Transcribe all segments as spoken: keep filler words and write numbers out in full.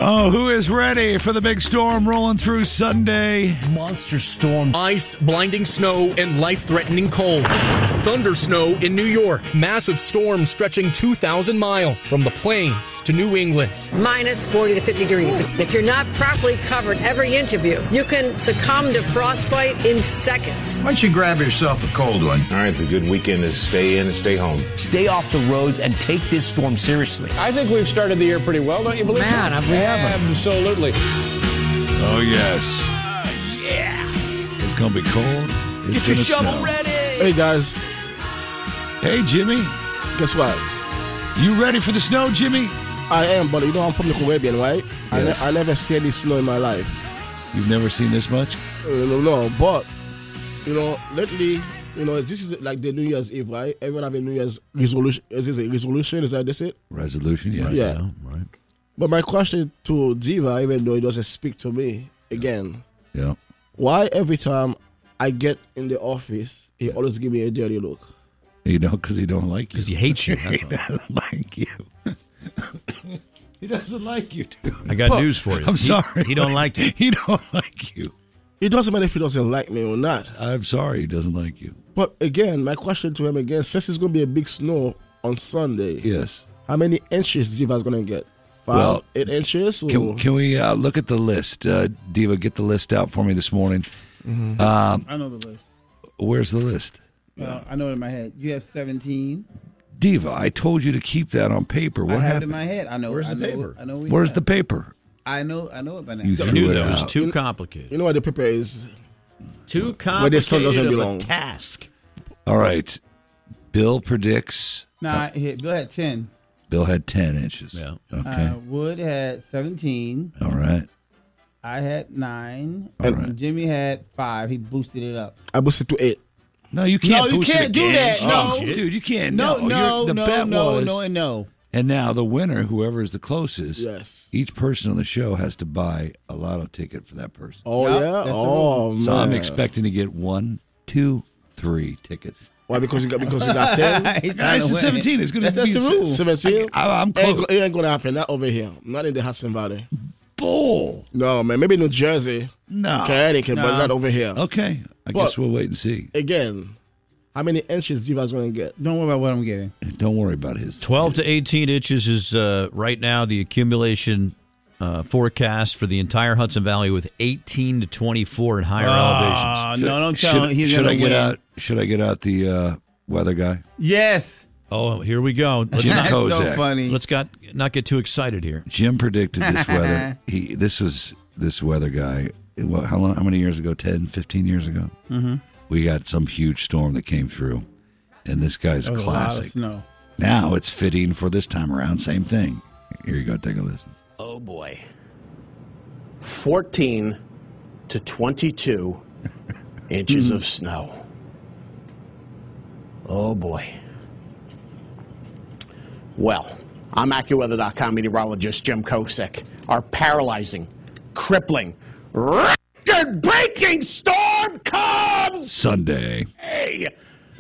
Oh, who is ready for the big storm rolling through Sunday? Monster storm. Ice, blinding snow, and life-threatening cold. Thunder snow in New York. Massive storms stretching two thousand miles from the plains to New England. Minus forty to fifty degrees. If you're not properly covered every inch of you, you can succumb to frostbite in seconds. Why don't you grab yourself a cold one? All right, the good weekend is stay in and stay home. Stay off the roads and take this storm seriously. I think we've started the year pretty well, don't you believe so? Man, we haven't. Absolutely. Oh, yes. Uh, yeah. It's going to be cold. It's Get your shovel snow. ready. Hey, guys. Hey, Jimmy. Guess what? You ready for the snow, Jimmy? I am, but you know I'm from the Caribbean, right? I, Yes. ne- I never see any snow in my life. You've never seen this much? Uh, no, no, but, you know, lately, you know, this is like the New Year's Eve, right? Everyone have a New Year's resolution. Is this a resolution? Is that this it? Resolution, yeah. Yeah. Right. But my question to Diva, even though he doesn't speak to me, again, Yeah. why every time I get in the office, he always give me a dirty look? You know, because he don't like you. Because he hates you. He doesn't like you. He doesn't like you, dude. I got But- news for you. I'm He- sorry. He don't like you. He don't like you. It doesn't matter if he doesn't like me or not. I'm sorry he doesn't like you. But again, my question to him again, since it's going to be a big snow on Sunday, Yes. how many inches Diva's going to get? Five, Well, eight inches? Or? Can, can we uh, look at the list? Uh, Diva, get the list out for me this morning. Um, I know the list. where's the list? Uh, I know it in my head. You have seventeen. Diva, I told you to keep that on paper. What I have it happened? in my head. I know. Where's I the know, paper? I know. We Where's have. the paper? I know. I know it by now. You I threw knew it that was out. too complicated. You know what the paper is? Too Where the sun complicated doesn't of belong. a task. All right. Bill predicts. Nah, here, Bill had ten. Bill had ten inches. Yeah. Okay. Uh, Wood had seventeen. All right. I had nine. All and right. Jimmy had five. He boosted it up. I boosted to eight. No, you can't. No, you boost it can't do again. that. Oh, No. dude, you can't. No, No, no, You're- the no, bet no, was, no, and no. and now the winner, whoever is the closest, Yes. each person on the show has to buy a lotto ticket for that person. Oh, Yep, yeah? that's the Oh, man. So I'm expecting to get one, two, three tickets. Why? Because you got, because you got ten? He's Guys, trying it's to win. seventeen. It's going to That's be the rule. seventeen? I, I'm It close. ain't, it ain't going to happen. Not over here. Not in the Hudson Valley. Bull. No, man. Maybe New Jersey, No. Connecticut, but No. not over here. Okay. I But- guess we'll wait and see. Again, how many inches Diva's going to get? Don't worry about what I'm getting. Don't worry about his. twelve to eighteen inches is uh, right now the accumulation uh, forecast for the entire Hudson Valley, with eighteen to twenty-four in higher elevations. Uh, no, don't tell should, him he's should going I to get win. out? Should I get out the uh, weather guy? Yes. Oh, here we go. Let's Jim not, Kozak. So funny. let's got, not get too excited here. Jim predicted this weather. He this was this weather guy. What, how long? How many years ago? ten, fifteen years ago. Mm-hmm. We got some huge storm that came through, and this guy's a That was a lot of classic. snow. Now it's fitting for this time around. Same thing. Here you go. Take a listen. Oh boy. fourteen to twenty-two inches of snow. Oh boy. Well, I'm AccuWeather dot com meteorologist Jim Kosick. Our paralyzing, crippling, record-breaking storm comes Sunday. Hey.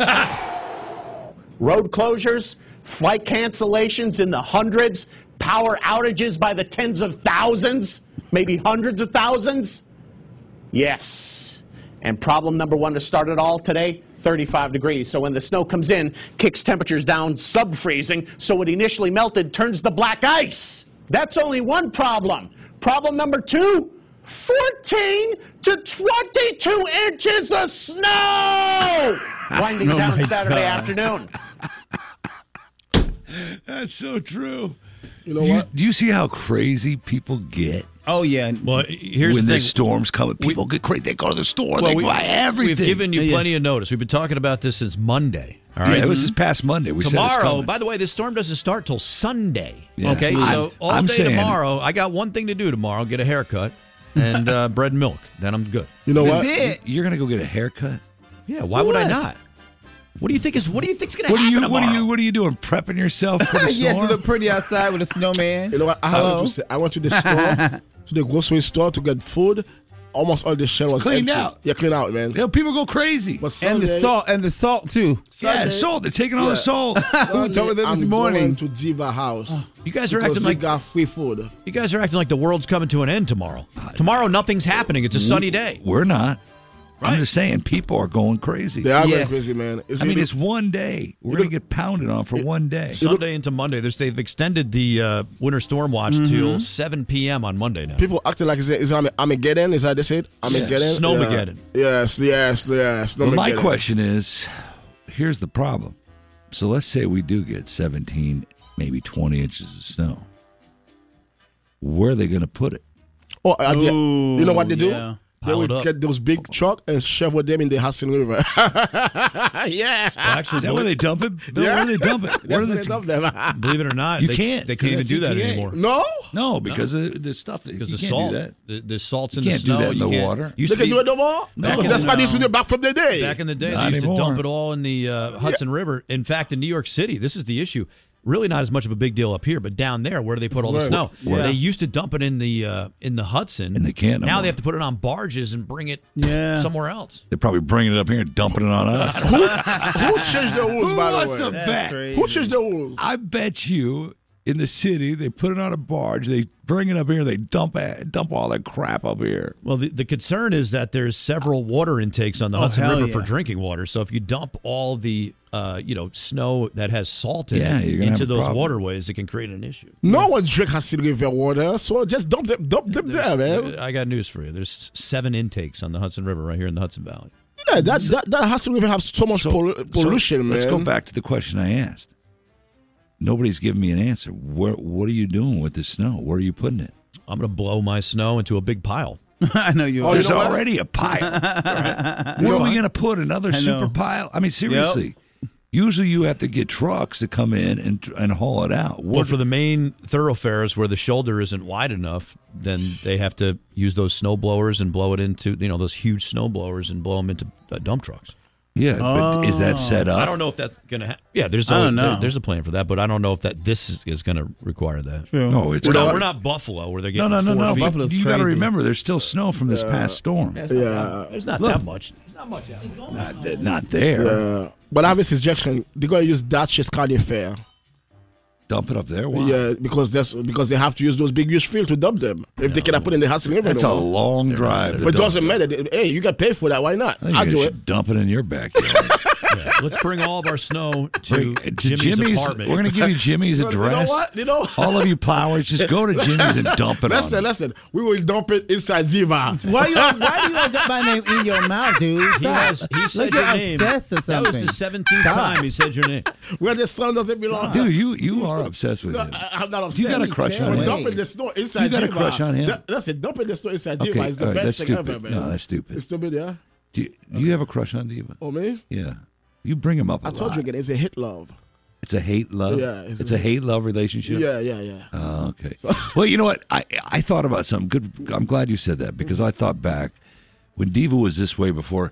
Road closures, flight cancellations in the hundreds, power outages by the tens of thousands, maybe hundreds of thousands. Yes. And problem number one to start it all today, thirty-five degrees. So when the snow comes in, kicks temperatures down sub-freezing, so what initially melted turns to black ice. That's only one problem. Problem number two, fourteen to twenty-two inches of snow! Winding Oh down my Saturday God. afternoon. That's so true. You know You- what? do you see how crazy people get Oh, yeah. Well, here's when the the thing. storms come? People get crazy. They go to the store. Well, they we- buy everything. We've given you Yeah, plenty of notice. We've been talking about this since Monday. All Yeah, right. it was this past Monday. We said it's Tomorrow, coming. by the way, this storm doesn't start till Sunday. Yeah. Okay, I'm- so all I'm day saying- tomorrow, I got one thing to do tomorrow: get a haircut and uh, bread and milk. Then I'm good. You know what? That's it. You're gonna go get a haircut. Yeah, why would I What? not? What do you think is? What do you think's going to What are happen you? What are tomorrow? you? What are you doing? Prepping yourself for the Yeah, storm? you look pretty outside with a snowman. You know what? I have Hello? something to say. I went to the store, to the grocery store to get food. almost all the shell was Cleaned empty. out. Yeah, clean out, man. Yeah, people go crazy. But And the Sunday- salt, and the salt too. yeah, Sunday- salt. They're taking all the salt. Who told me that this I'm morning? going to Diva house. You guys are because acting they like got free food. you guys are acting like the world's coming to an end tomorrow. Tomorrow, nothing's happening. It's a sunny day. We're not. Right. I'm just saying, people are going crazy. They are going Yes. crazy, man. It's I mean, really- it's one day. We're going to get pounded on for one day. Sunday into Monday. There's, they've extended the uh, winter storm watch till seven p.m. on Monday now. people acting like it's, it's Armageddon. Is that they said? Armageddon? Snowmageddon. Yeah. Yes, yes, yes. Well, my Snowmageddon. question is, here's the problem. So let's say we do get seventeen, maybe twenty inches of snow. Where are they going to put it? Oh, uh, they- Ooh, you know what they do? yeah. They Pile would it up. get those big truck and shovel them in the Hudson River. yeah. Well, actually, Is that where they dump it? Bill, Where do they dump it? Where do That's they what they love them. believe it or not, You they can't, They can't even because do that that's E P A. anymore. No? No, because of the stuff. Because you the can't salt, do that. the, the salt's in You the can't do snow. that in you the can't- water. Used They to can be- do it no more? No. Because that's why No. they used to do back from the day. Back in the day, Not they used anymore. to dump it all in the uh, Hudson River. In fact, in New York City, this is the issue. Really, not as much of a big deal up here, but down there, where do they put all the Right. snow? Yeah. They used to dump it in the uh, in the Hudson, And they can't no Now more. they have to put it on barges and bring it Yeah. somewhere else. They're probably bringing it up here and dumping it on us. Who changed the rules, Who by wants the to way? bet? crazy. Who changed the rules? I bet you in the city they put it on a barge, they bring it up here, and they dump it, dump all that crap up here. Well, the, the concern is that there's several water intakes on the Oh, Hudson hell River yeah. for drinking water. So if you dump all the uh, you know snow that has salt in Yeah, it you're gonna into have a those problem. waterways, it can create an issue. No one drink Hudson River water, so just dump them, dump them there, man. I got news for you. There's seven intakes on the Hudson River right here in the Hudson Valley. Yeah, that, that, that Hudson River has so much So- pollu- so pollution, man. Let's go back to the question I asked. Nobody's giving me an answer. Where, what are you doing with the snow? Where are you putting it? I'm going to blow my snow into a big pile. I know you. Oh, are. you There's know what? already a pile. What are we going to put? Another I know. super pile? I mean, seriously. Usually you have to get trucks to come in and and haul it out. Well, What, for the main thoroughfares where the shoulder isn't wide enough, then they have to use those snow blowers and blow it into, you know, those huge snow blowers and blow them into uh, dump trucks. yeah, but is that set up? I don't know if that's going to happen. Yeah, there's I a, don't know. there- there's a plan for that, but I don't know if that this is, is going to require that. True. No, it's We're not. not, we're not Buffalo where they're No, getting no, no, four no. feet. Buffalo's You got to crazy. remember, there's still snow from this past storm. Yeah. There's not Look. that much. There's not much out there. Not, th- not there. Uh, but I have a suggestion. They're going to use Dutchess County Fair. Dump it up there. Why? Yeah, because that's because they have to use those big huge field to dump them. If they cannot put in the Hudson River, That's a no more. long drive. to But it dump doesn't stuff. matter. Hey, you got paid for that. Why not? I think I'll you do should it. dump it in your backyard. Yeah. Let's bring all of our snow to, Bring- to Jimmy's, Jimmy's. apartment. We're going to give you Jimmy's You know address. what? You know- all of you plowers, just go to Jimmy's and dump it Listen, on. listen. We will dump it inside Diva. Why you? Why do you want to get my name in your mouth, dude? He, Stop. has, he said Like your you're name. obsessed or That something. was the seventeenth Stop. time he said your name. Where the sun doesn't belong. to. Dude, you you are obsessed with No, him. I- I'm not upset. You got a crush on We're him. dumping the snow inside You got a Diva. crush on him? That, listen, dumping the snow inside Okay, Diva is the all right, best that's thing stupid. ever, man. No, that's stupid. It's stupid, yeah? Do you, do you have a crush on Diva? Oh, me? Yeah. You bring him up a I told lot. you again, it's a hit love. It's a hate love. Yeah, it's it's, a- a hate love relationship. Yeah, yeah, yeah. Oh, okay. Well, you know what? I I thought about something good. I'm glad you said that because I thought back when Diva was this way before.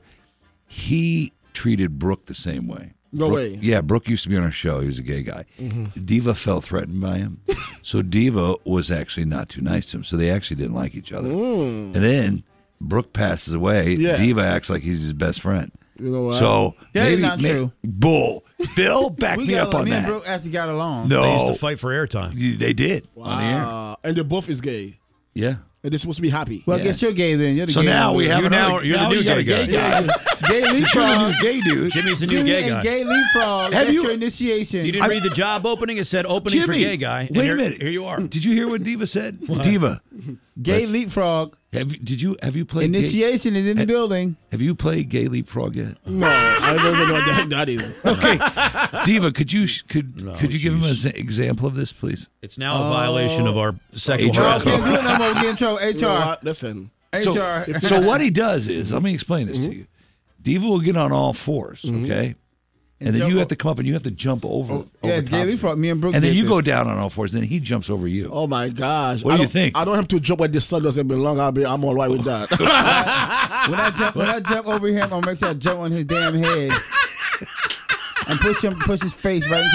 He treated Brooke the same way. No Brooke- way. Yeah, Brooke used to be on our show. He was a gay guy. Mm-hmm. Diva felt threatened by him, so Diva was actually not too nice to him. So they actually didn't like each other. And then Brooke passes away. Mm. Yeah. Diva acts like he's his best friend. You know what? So That is maybe not may- true. Bull. Bill, back We me got up on me and that. Brooke actually got along. No, They used to fight for airtime. they did on the air. Uh, and they both is gay. Yeah. And they're supposed to be happy. Well, Yes. guess you're gay then. You're the So gay now one. we have You're another. now- you're the now new you got a gay gay guy. guy. gay Since you're the leapfrog. new gay dude. Jimmy's the new Jimmy gay and guy. gay leapfrog. Have That's you- your initiation. You didn't I- read the job opening? It said opening for Jimmy, gay guy. And wait here- a minute. Here you are. Did you hear what Diva said? Diva, Gay Let's- leapfrog. have you, did you have you played? Gay, Initiation is in the Hey. building. have you played Gay Leapfrog yet? No, I don't even know what the heck that is. Okay, Diva, could you could No, could you give him an jeez. example of this, please? It's now a violation of our sexual H R I harassment. can't do it no more. We get in trouble. You H know R. what? Listen. So, H R. so what he does is, let me explain this to you. Diva will get on all fours, okay, and, then jump you o- have to come up and you have to jump over. over Yeah, it's top gay of leapfrog. him. Me and Brooke and then did you go this. down on all fours. Then he jumps over you. Oh my gosh! What I do you don't- think? I don't have to jump where the sun doesn't belong. I'll be. I'm all right with that. When I jump, when I jump over him, I'll make sure I jump on his damn head and push him, push his face right into the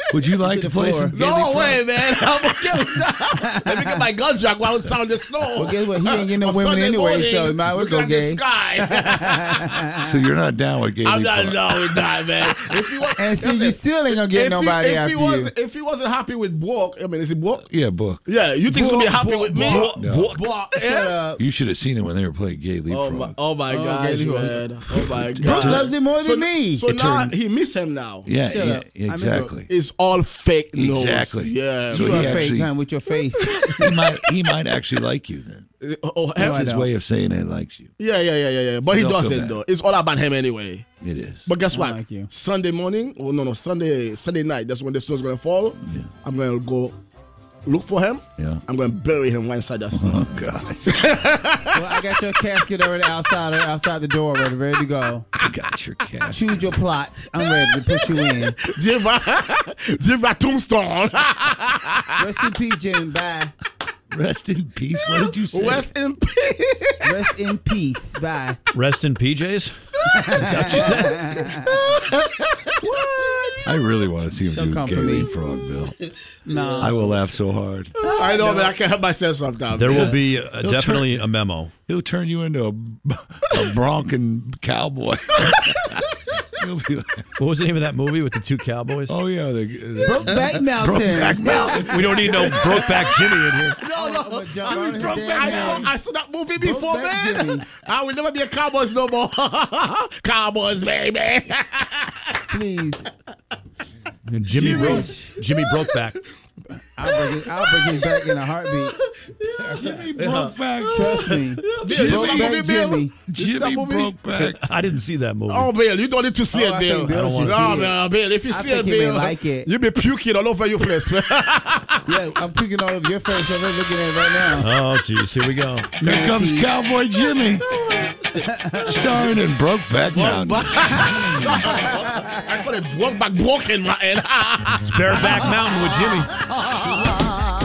Would you like to play floor. some? No Gaelic way, frog? man. I'm gonna get, let me get my gun jack while it's sound the snow. Well, guess what? He ain't getting no On women Sunday anyway, morning, so he might as well looking go at the gay. sky. So you're not down with Gaelic I'm not frog? down with that, man. If he was, And see, listen, you still ain't gonna get if nobody he, if after he was, you. If he wasn't happy with Bork, I mean, is it Bork? Yeah, book. Yeah, you think he's gonna be happy Bork, with me? Bork, No. Bork, Bork. Shut Yeah. up. You should have seen it when they were playing Gay Leapfrog. Oh my, oh my Oh, gosh, Gaelic frog. man. Oh my Brooke god. loves it more than so, me. So It now turned- he miss him now. yeah, Shut yeah, up. I mean, exactly. It's all fake news. Exactly. Yeah. So You he are fake, actually- huh, with your face. he might he might actually like you then. Oh, oh, That's I his know. way of saying he likes you. yeah, yeah, yeah, yeah, yeah. But So he don't feel doesn't bad. though. It's all about him anyway. It is. But guess I what? like you. Sunday morning, oh no, no, Sunday, Sunday night. That's when the snow's gonna fall. Yeah. I'm gonna go look for him. Yeah. I'm gonna bury him right inside that snow. Oh God. Well, I got your casket already outside outside the door, ready, ready to go. I got your cat. Choose your plot. I'm ready to push you in. Give a, give a tombstone. Rest in peace, Jim. Bye. Rest in peace. What did you say? Rest in peace. Rest in peace. Bye. Rest in P Js. I really want to see him Don't do come Gay for me. Leapfrog, Bill. No. I will laugh so hard. I know, man. I can't help myself sometimes. There man. will be uh, He'll definitely a memo. He'll turn you into a, a bronking cowboy. He'll be like, What was the name of that movie with the two cowboys? oh yeah, the, the Brokeback Mountain. Brokeback Mountain. We don't need no Brokeback Jimmy in here. No, no. I'm gonna jump I, on mean, his bro, damn I, saw, name. I saw that movie before, Brokeback man. Jimmy. I will never be a Cowboys no more. Cowboys, baby. Please. Jimmy broke. Jimmy Brokeback. I'll break, it, I'll break his back in a heartbeat. Jimmy Brokeback. Trust me. Jimmy, Brokeback Jimmy. Jimmy Brokeback. I didn't see that movie. Oh, Bill, you don't need to see Oh, it, I Bill. think Bill I don't should wanna No, see it. man, Bill, if you I see think it, he may Bill, like it. you'll be puking all over your place, man. Yeah, I'm puking all over your face. I'm looking at it right now. Oh, jeez. Here we go. Here comes Cowboy Jimmy. Starring in Brokeback Mountain. I call it walk back broken, man. It's Bareback Mountain with Jimmy.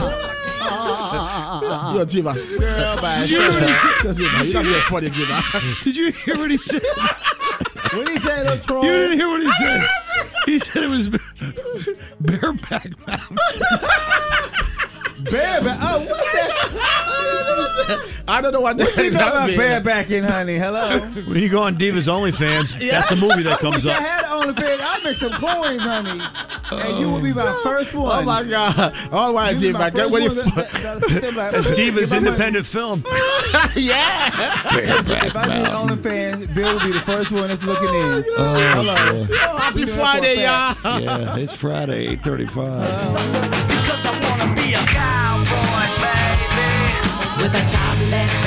Yo, Jivas. Girl, bye. Did you hear what he said? You're not being funny, Jivas. Did you hear what he said? What did he say, little troll? You didn't hear what he said. He said it was Bareback Mountain. Bareback. Oh, what the? I don't know what that You know about means. barebacking, honey. Hello. When you go on Divas OnlyFans, that's the movie that comes Wish I up. had OnlyFans. I'll make some coins, honey. And you will be my first one. Oh, my God. All right, You be my Jivas. Get first ready one that- that- that'll sit like- That's If Divas I went- independent film. Yeah. If I did OnlyFans, Bill would be the first one that's looking in. Oh, Hello. boy. Happy We do that Friday, for a y'all. fact. Yeah, it's Friday, eight thirty-five. Because I wanna be a cowboy, baby, with a top left